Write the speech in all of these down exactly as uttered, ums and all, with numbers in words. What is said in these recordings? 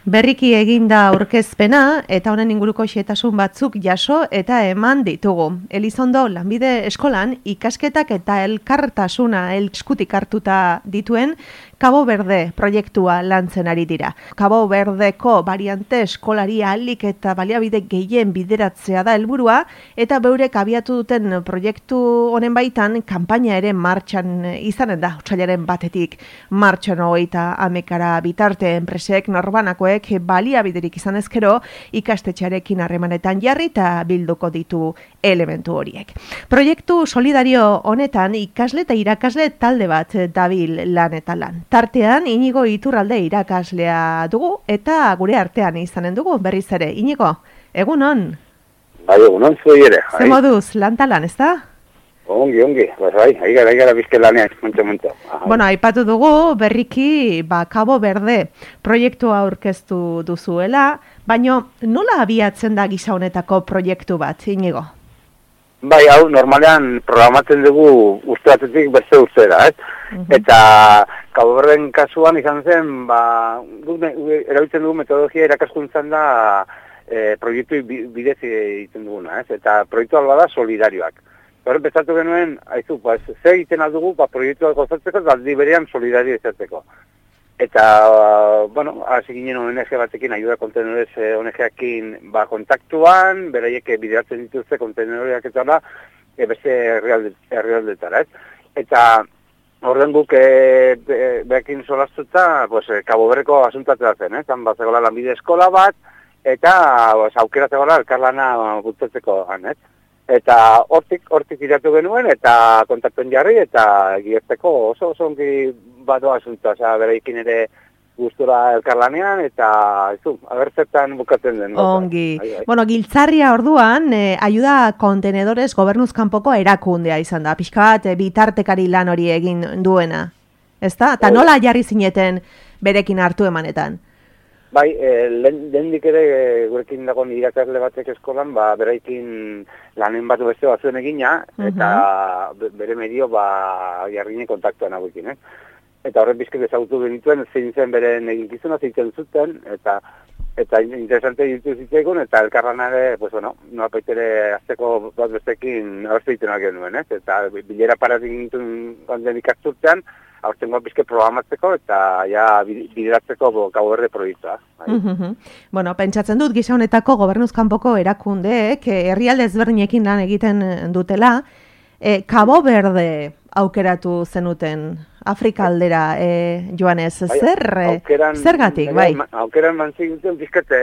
Berriki eginda aurkezpena eta honen inguruko xehetasun batzuk jaso eta eman ditugu. Elizondo Lanbide Eskolan ikasketak eta elkartasuna eskutik hartuta dituen Cabo Verde proiektua lantzen ari dira. Cabo Verdeko variante eskolari ahalik eta baliabide gehien bideratzea da helburua eta beurek abiatu duten proiektu honen baitan kanpaina ere martxan izanen da. Otsailaren batetik martxan hogeita hamekara bitarte enpresek norbanakoek baliabiderik izan ezkero ikastetxearekin harremanetan jarri eta bilduko ditu elementu horiek. Proiektu solidario honetan ikasle eta irakasle talde bat dabil lan eta lan. Tartean Inigo Iturralde irakaslea dugu eta gure artean izanen dugu berriz ere. Inigo, egunon? Bai, egunon zuei ere. Ze moduz, lan talan, ez da? Ongi, ongi, bai, ari gara, ari gara bizke lanean, montzo, montzo. Bueno, aipatu dugu berriki ba, Cabo Verde proiektua aurkeztu duzuela, baina nola abiatzen da gisa honetako proiektu bat, Inigo? Bai, hau, normalean programatzen dugu uste batetik beste urtera, ez? Uh-huh. Eta Cabo Verden kasuan izan zen, ba, erabiltzen dugu metodologia irakaskuntzan da e, proiektu bidez egiten duguna, ez? Eta proiektu alba da solidarioak. Horren bezatu genuen, haizu, ba, ze egiten aldugu, ba, proiektuak gozatzeko, eta aldi berean solidario izatzeko. Eta, bueno, hasi ginen O N G batekin, ayuda kontenerez O N G-akin ba, kontaktuan, beraiek bideratzen dituzte konteneroiak eta da, e, beste herrialdetara, ez? Eta horren guk e, be, bekin solaztuta, pues, Cabo Verdeko asuntatzea zen, ez? Han bat zegoela lanbide eskola bat, eta pues, aukera zegoela elkarlana bultzatzeko han, ez? Eta hortik, hortik iratu genuen, eta kontaktuen jarri, eta gierteko oso oso ongi badoa asuntua, osea, beraikin ere gustura elkarlanean, eta ez du, abertzetan bukatzen den. Ongi. Ai, ai. Bueno, Giltzarria orduan, eh, ayuda kontenedores gobernuz kanpoko erakundea izan da, pixka bat eh, bitartekari lan hori egin duena, ezta? Eta nola jarri zineten berekin hartu emanetan? Bai, eh, lehendik ere e, gurekin dagoen irakasle batek eskolan, ba, beraikin lanen bat beste batzuen egina, eta uh-huh. bere medio ba, jarrine kontaktuan hauekin, eh? Eta horren bizket ezagutu genituen, zein zen beren eginkizuna, zeiten zuten, eta eta interesante ditu zitzaikun, eta elkarranare, pues bueno, noa paitere azteko bat bestekin abertu ditunak genuen, ez? Eta bilera paratik gintuen ganden ikasturtean, aurtengo bizke programatzeko eta ja bideratzeko Cabo Verde proiektua. Uh-huh. Bueno, pentsatzen dut gisa honetako gobernuz kanpoko erakundeek herrialde ezberdinekin lan egiten dutela, e, Cabo Verde aukeratu zenuten Afrika aldera, e, Joanes, bai, zer, aukeran, zergatik, bai? Aukeran manzik duten bizket,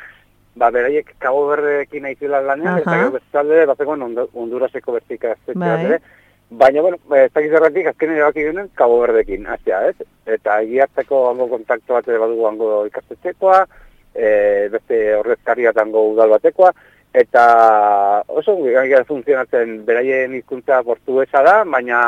ba, beraiek Cabo Verdeekin aizila lanean, uh-huh. eta gero bestalde, bazegoen Honduraseko bertika aztetzea, bai. Baina, bueno, ez dakiz erratik, azken erabaki ginen Cabo Verdekin, aztea, ez? Eta egiarteko hango kontaktu bat badugu hango ikastetxekoa, e, beste horrezkaria hango udal batekoa, eta oso gara funtzionatzen beraien hizkuntza portuguesa da, baina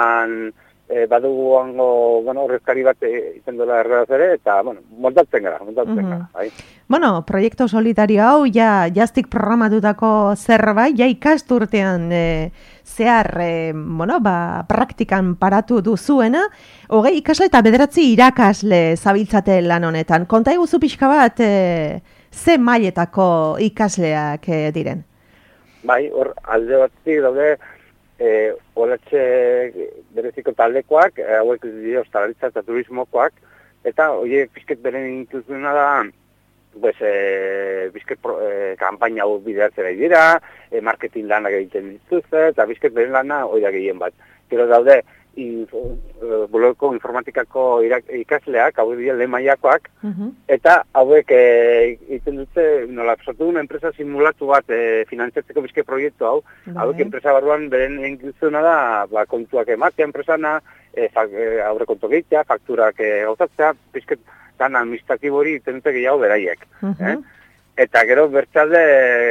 e, badugu hango, bueno, horrezkari bat izan dola erredaz ere, eta, bueno, montatzen gara, montatzen mm-hmm. gara. Bai. Bueno, proiektu solidario hau, ja, jaztik programatutako zerbait, ja ikasturtean e, zehar, e, bueno, ba, praktikan paratu duzuena, hogei ikasle eta bederatzi irakasle zabiltzate lan honetan. Konta eguzu pixka bat, e, ze mailetako ikasleak e, diren? Bai, hor, alde batetik daude, e, olatxe bereziko taldekoak, e, hauek dira ostalaritza eta turismokoak, eta horiek pixket beren intuzuna da, pues, e, bizket pro, e, kampaina hau bideratzera dira, e, marketing lanak egiten dituzte, eta bizket beren lana oida gehien bat. Gero daude, info, e, blogeko informatikako irak, ikasleak, hauek dira lehen mailakoak, uh-huh. eta hauek egiten dute, nola, sortu duen enpresa simulatu bat e, finantzatzeko bizke proiektu hau, Bye. Hauek enpresa barruan beren egituzuna da, ba, kontuak ematea enpresana, e, fak, e, aurre kontu gehiagia, fakturak e, gauzatzea, bizket, tan administratibo hori tenute gehiago beraiek. Uh-huh. eh? Eta gero bertsalde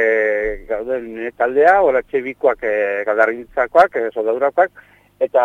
gauden taldea, horatxe bikoak e, galdargintzakoak, e, soldadurakoak, eta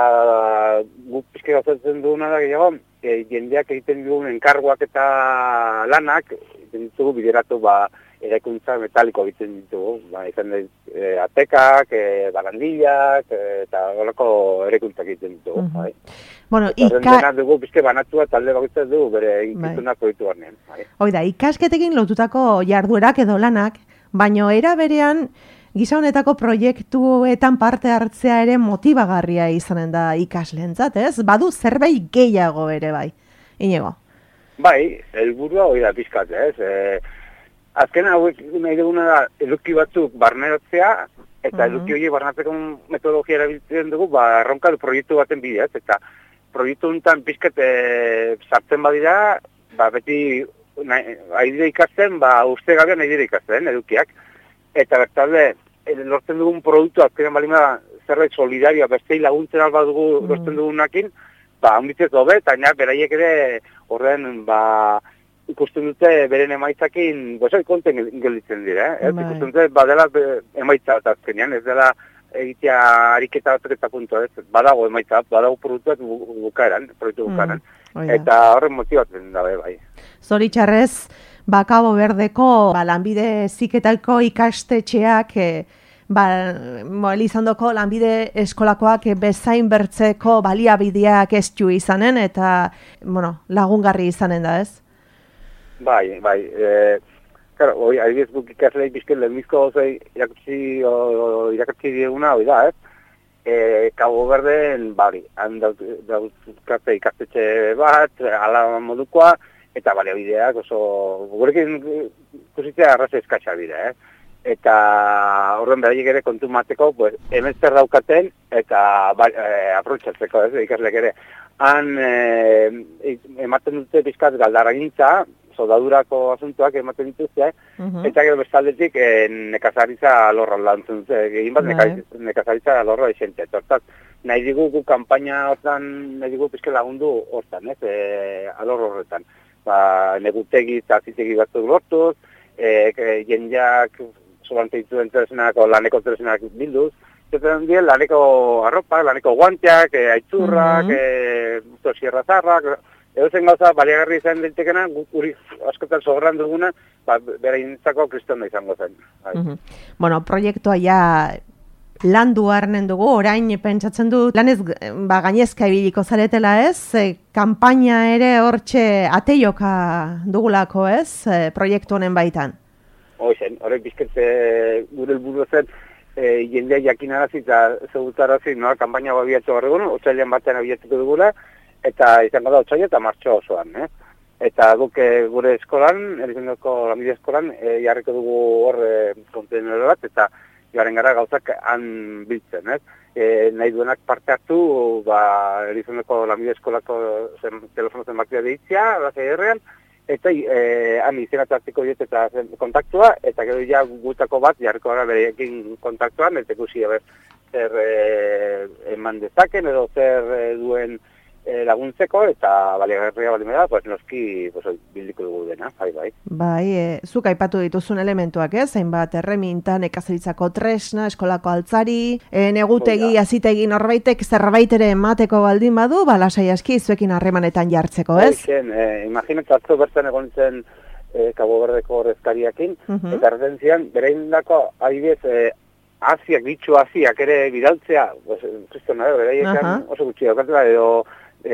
guk pizke gauzatzen duguna da gehiago, e, jendeak egiten dugun enkarguak eta lanak, egiten ditugu, bideratu ba, eraikuntza metaliko egiten ditugu, ba, izan da, e, atekak, e, barandillak, e, eta horreko eraikuntzak egiten ditugu. Uh -huh. Bai. Bueno, eta ika... dena dugu, bizke banatua talde bakoitzak dugu, bere ikitunak proiektu barnean. Bai. Oida, ikasketekin lotutako jarduerak edo lanak, baino era berean, gisa honetako proiektuetan parte hartzea ere motibagarria izanen da ikasleentzat, ez? Badu zerbait gehiago ere bai, Inigo? Bai, helburua hori da pizkat, ez? E, azken hauek nahi duguna da eduki batzuk barneratzea, eta uh-huh. eduki horiek barnatzeko metodologia erabiltzen dugu, ba, erronka du proiektu baten bidez, eta proiektu honetan pizkat e, sartzen badira, ba, beti nahi dira ikasten, ba, uste gabean nahi dira ikasten, edukiak, eta bertalde, lortzen dugun produktu, azkenean balima zerbait solidarioa, bestei laguntzen alba dugu mm. lortzen dugunakin, ba, handitzez dobe, eta ina, beraiek ere, horren, ba, ikusten dute beren emaitzakin, bozoi konten gelditzen dira, eh? Bai. Ikusten dute, badela emaitza bat azkenean, ez dela egitea ariketa batzuk eta puntu, ez? Badago emaitza, badago produktuak bukaeran, proiektu bukaeran, mm. eta horren motibatzen dabe, bai. Zoritxarrez, ba, Kabo Berdeko ba, lanbide ziketako ikastetxeak e, ba, Elizondoko lanbide eskolakoak e, bezain bertzeko baliabideak estu izanen eta bueno, lagungarri izanen da, ez? Bai, bai. E, claro, hoi, adibidez guk ikaslei bizken lehenbizko gozei irakatzi, irakatzi dieguna, hoi da, ez? E, Kabo Berden, bari, han dauzkate ikastetxe bat, ala modukoa, eta baliabideak oso gurekin ikusitzea arraza eskatsa dira, eh? Eta horren beraiek ere kontu mateko, pues, hemen zer daukaten eta ba, e, aprotxatzeko, ez, ikaslek ere. Han e, ematen dute pizkat galdaragintza, soldadurako asuntoak ematen dituzte, uh -huh. eta gero bestaldetik e, nekazaritza alorra lantzen dute, egin bat neka, nekazaritza alorra esente. Hortaz, nahi digu gu kampaina hortan, nahi digu pizke lagundu hortan, ez, e, alor horretan. Ba, negutegi eta zitegi batzuk lortuz, e, e, jendeak sobrante dituen tresnak o laneko tresnak bilduz, zeten dien laneko arropak, laneko guanteak, e, aitzurrak, mm-hmm. e, sierra zarrak, edo zen gauza baliagarri izan daitekena, guri askotan sobran duguna, ba, bera intzako kristona izango zen. Mm-hmm. Bueno, proiektua ja landu harnen dugu, orain pentsatzen du, lanez ba, gainezka ibiliko zaretela ez, e, kanpaina ere hortxe ateioka dugulako ez, e, proiektu honen baitan. Hoizen, horrek bizketze gure helburu zen, e, jendea jakinarazi eta zegutarazi, nola kanpaina babiatu horregun, otsailean batean abiatuko dugula, eta izango da otsaila eta martxo osoan, eh? Eta guk e, gure eskolan, Elizondoko lanbide eskolan, e, jarriko dugu hor e, kontenedore bat, eta garen gara gauzak han biltzen, ez? E, nahi duenak parte hartu, ba, Elizondoko lanbide eskolako zen, telefono zenbakia deitzea, bazai herrean, eta e, han izena hartziko diet eta zen, kontaktua, eta gero ja gutako bat jarriko gara berekin kontaktuan, eta ikusi zer e, eman dezaken, edo zer e, duen E, laguntzeko eta baliagarria balimera, pues noski pues, bildiko dugu dena, bai, bai. Bai, e, zuk aipatu dituzun elementuak, ez? Hainbat erreminta, nekazaritzako tresna, eskolako altzari, e, negutegi, azitegi norbaitek zerbait ere emateko baldin badu, ba, lasai aski zuekin harremanetan jartzeko, ez? Bai, e, imaginat atzo bertan egon zen e, Kabo Berdeko horrezkariakin, uh-huh. eta erretzen zian, berein dako, adibidez, e, aziak, bitxu aziak ere bidaltzea, pues, kristona, beraiekan uh-huh. oso gutxi daukatela, edo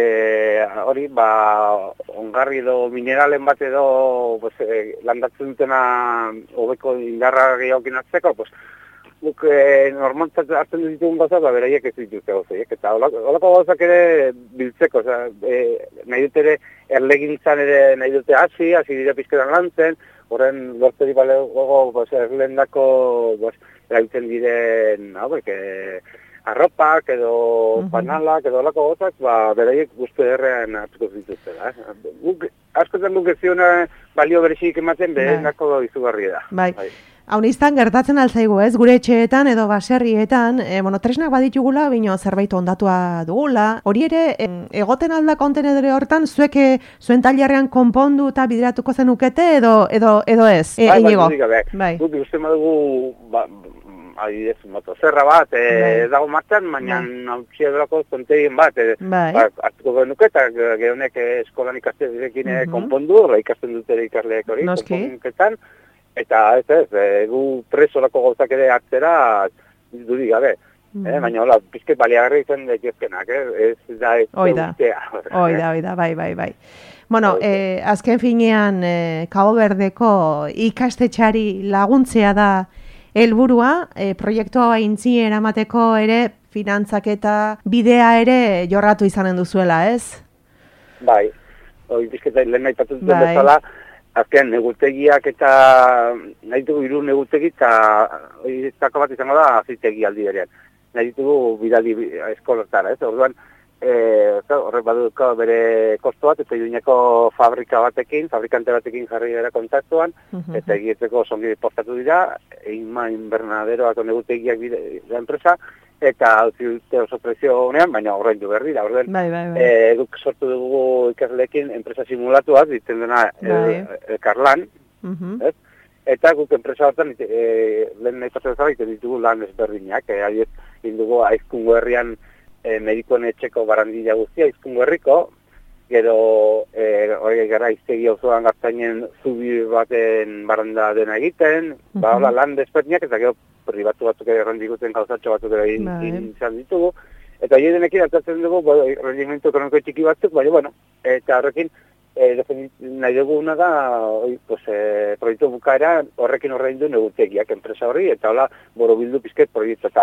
E, hori, ba, ongarri edo mineralen bat edo pues, e, landatzen dutena hobeko indarra gehiagokin hartzeko, pues, guk e, normaltzat hartzen ditugun gauza, ba, beraiek ez dituzte gauza, eta holako gauzak ere biltzeko, oza, e, nahi dut ere erlegintzan ere nahi dute hasi, hasi dira pizketan lantzen, horren lortzeri bale gogo, pues, erlendako pues, erabiltzen diren, hauek, e, arropak edo uh-huh. panalak edo olako gozak, ba, beraiek guztu errean hartuko dituzte da. Eh? Guk, askotan guk ez ziona balio berexik ematen, behen nako izugarri da. Bai. Bai. Hau niztan gertatzen altzaigu ez, gure etxeetan edo baserrietan, e, bueno, tresnak baditugula, bino zerbait ondatua dugula. Hori ere, e, egoten alda kontenedore hortan, zuek zuen tailerrean konpondu eta bideratuko zenukete edo edo edo ez? E, bai, bai, bai, bai. Guk uste madugu, ba, adibidez, motozerra bat, e, dago martxan, baina nautxia delako zontegin bat, e, ba, hartuko genuke, eta gehonek eskolan ikasterekin uh-huh. konpondu, horra ikasten dute ikasleek hori, konponketan, eta ez ez, e, gu presolako gauzak ere hartzera dudik gabe. Mm. Eh, baina hola, pizket baliagarri izan daitezkenak, eh? Ez da ez oida, oida, oida, bai, bai, bai. Bueno, eh, azken finean eh, Cabo Verdeko ikastetxari laguntzea da helburua, eh, proiektua aintzi eramateko ere finantzaketa bidea ere jorratu izanen duzuela, ez? Bai, hori pizketa lehen nahi patut bai. Bezala, azken negutegiak eta nahi dugu hiru negutegi eta horietako bat izango da azitegi aldi berean. Nahi ditugu bidaldi eskolartara, ez? Orduan, e, horrek baduko bere kostu bat, eta Iruñeko fabrika batekin, fabrikante batekin jarri gara kontaktuan, uh-huh. eta egiteko zongi postatu dira, Inma Invernaderoako negutegiak da enpresa, eta hau dute oso prezio honean, baina horrein du berri da. Orduan, bai, bai, bai. E, guk sortu dugu ikasleekin enpresa simulatuak, ditzen dena bai. Elkarlan, uh-huh. ez? Eta guk enpresa hortan, e, lehen nahi pasatzen zara, iten ditugu lan ezberdinak. E, Adiez, indugu aizkungo herrian e, medikoen etxeko barandilla guztia, aizkungo herriko, gero e, hori gara iztegi osoan gartzainen zubi baten baranda dena egiten, uh-huh. ba, hola, lan ezberdinak, eta gero pribatu batzuk errandikuten gauzatxo batzuk ere izan ditugu. Eta hie denekin atatzen dugu, bo, rendimiento ekonomiko txiki batzuk, baina, bueno, eta horrekin, E, nahi duguna da, oi, pues, e, proiektu bukaera horrekin horrein du negutegiak enpresa horri, eta hola borobildu pizket proiektu. Eta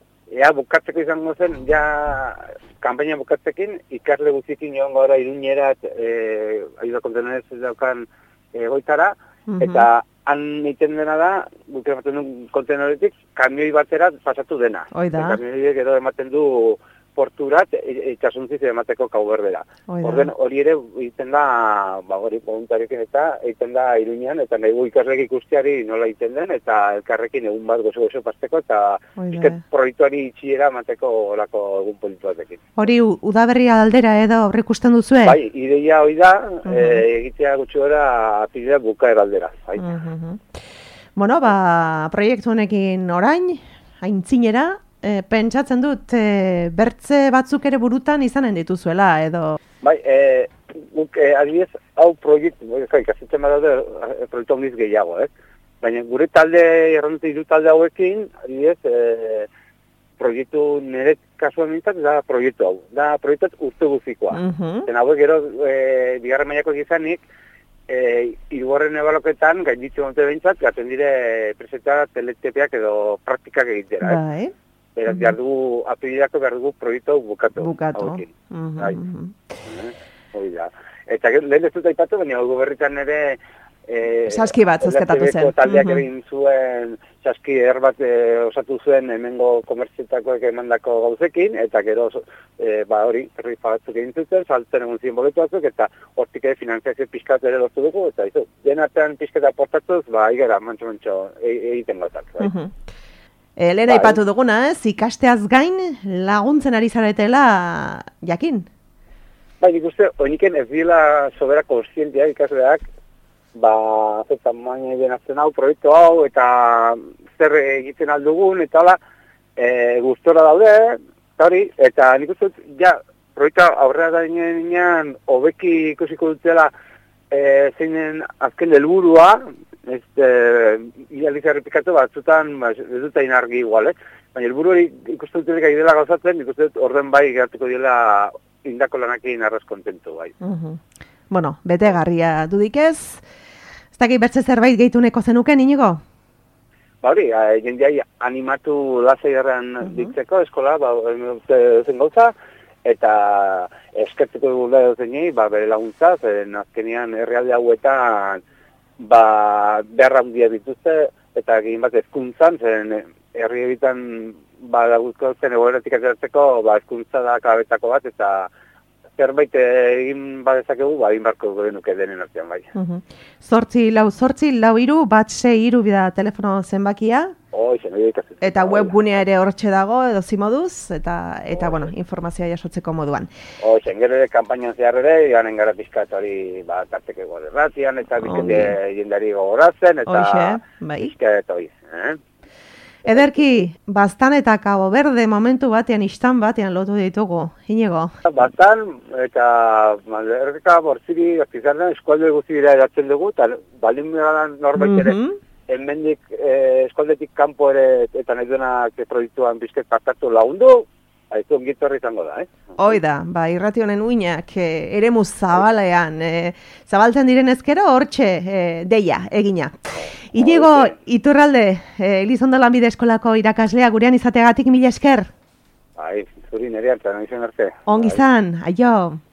ea bukatzeko izango zen, ja kanpaina bukatzekin, ikasle guztiekin joan gara Iruñerat, e, ayuda kontenerez daukan e, goitara, uh-huh. eta han egiten dena da, guk ematen du konteneretik, kamioi batera pasatu dena. Oida. Kamioiek edo ematen du porturat itxasuntziz emateko Cabo Verdera. Orden hori ere egiten da, ba hori voluntarioekin eta egiten da Iruñean, eta nahi gu ikasleek ikusteari nola egiten den, eta elkarrekin egun bat gozo-gozo pasteko, eta izket proiektuari itxiera emateko olako egun politu batekin. Hori udaberria aldera edo horrek ikusten duzue? Bai, ideia hori da, uh-huh. e, egitea gutxi gora apidea bukaera aldera. Bai. Uh-huh. Bueno, ba, proiektu honekin orain, aintzinera, E, pentsatzen dut, e, bertze batzuk ere burutan izanen dituzuela, edo... Bai, e, guk e, adibidez, hau proiektu, ikasetzen badaude proiektu hondiz gehiago, eh? Baina gure talde, errandute hiru talde hauekin, adibidez, e, proiektu nire kasuan mintzat, da proiektu hau, da proiektu urte guzikoa. Uh-huh. Zen hauek gero, e, bigarren mailako izanik, e, irugarren ebaloketan, gainditzen dute behintzat, gaten dire preseta teletepeak edo praktikak egitera, eh? Bai. Beraz, behar dugu, apelidako behar dugu proiektu bukatu. Bukatu. Uh-huh. Hori da. Eta lehen ez dut aipatu, baina goberritan ere... E, saski bat zazketatu zen. Taldeak uh-huh. egin zuen, saski er bat e, osatu zuen hemengo komertzietakoek emandako gauzekin, eta gero e, ba hori, rifa batzuk egin zuten, saltzen egun ziren boletu batzuk, eta hortik ere finanziazio pixkat ere lortu dugu, eta izu, den artean pixketa portatuz, ba, igera, mantxo-mantxo egiten gautak. Bai. Uh-huh. E, lehen aipatu duguna, ez, ikasteaz gain laguntzen ari zaretela jakin? Bai, nik uste, oiniken ez dira sobera konstientia ikasleak, ba, eta maine denazten hau, proiektu hau, eta zer egiten aldugun, eta hala, e, gustora daude, eta hori, eta nik uste, ja, proiektu aurrera da dinean, hobeki ikusiko dutela, e, zeinen azken helburua, ez idealiz errepikatu batzutan ba, ez dut hain argi igual, eh? Baina helburu hori ikusten dut dela gauzatzen, ikusten dut orden bai gertuko dela indako lanakin arraz kontentu bai. Uh-huh. Bueno, betegarria dudik ez, ez dakit bertze zerbait gehituneko zenuken, Inigo? Ba hori, jendeai animatu lasai erran uh-huh. ditzeko eskola, ba, zen gauza, eta eskertzeko dugu da zenei, ba, bere laguntza, zen azkenean herrialde hauetan ba, beharra handia dituzte, eta egin bat ezkuntzan, zen herri egitan ba, daguzkozen egoeratik ateratzeko, ba, ezkuntza da kabetako bat, eta zerbait egin badezakegu, ba, egin barko genuke denen artean bai. Uh-huh. Zortzi, lau, zortzi, lau iru, bat sei iru bida telefono zenbakia. Oh, izen, ikatzen. Eta webgunea ere hortxe dago, edo zimoduz, eta, eta oh, bueno, informazioa jasotzeko moduan. Oh, izen, gero ere, kampainan zehar ere, ganen gara pizkat hori, ba, tarteke goderratian, eta bizkete oh, jendari gogorazen, eta Oixe, bai. Pizkat hori, eh? Ederki, Baztan eta Cabo Verde momentu batean, istan batean lotu ditugu, Inigo. Baztan, eta Erreka Bortziri, Azpizarrean, eskualde guzti dira eratzen dugu, eta baldin megalan norbait ere, mm -hmm. Hemendik eh, eskualdetik kanpo ere, eta nahi duenak proiektuan bizket partartu lagundu, haizu ongitorri izango da, eh? Hoi da, ba, irrati honen uinak, e, eremu zabalean, e, zabaltzen diren ezkero, hortxe, e, deia, egina. Inigo, Iturralde, e, Elizondo Lanbide Eskolako irakaslea gurean izateagatik mila esker? Bai, zuri nire hartzen, izan arte. Ongi zan, aio.